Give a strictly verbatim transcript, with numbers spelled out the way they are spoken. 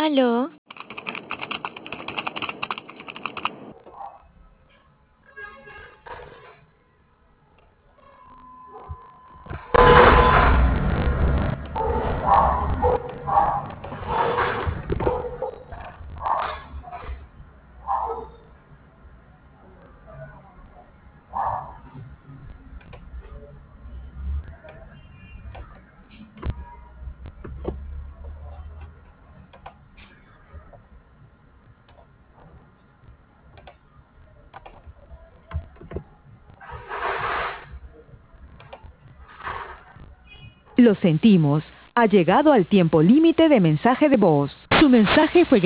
¿Aló? Lo sentimos. Ha llegado al tiempo límite de mensaje de voz. Su mensaje fue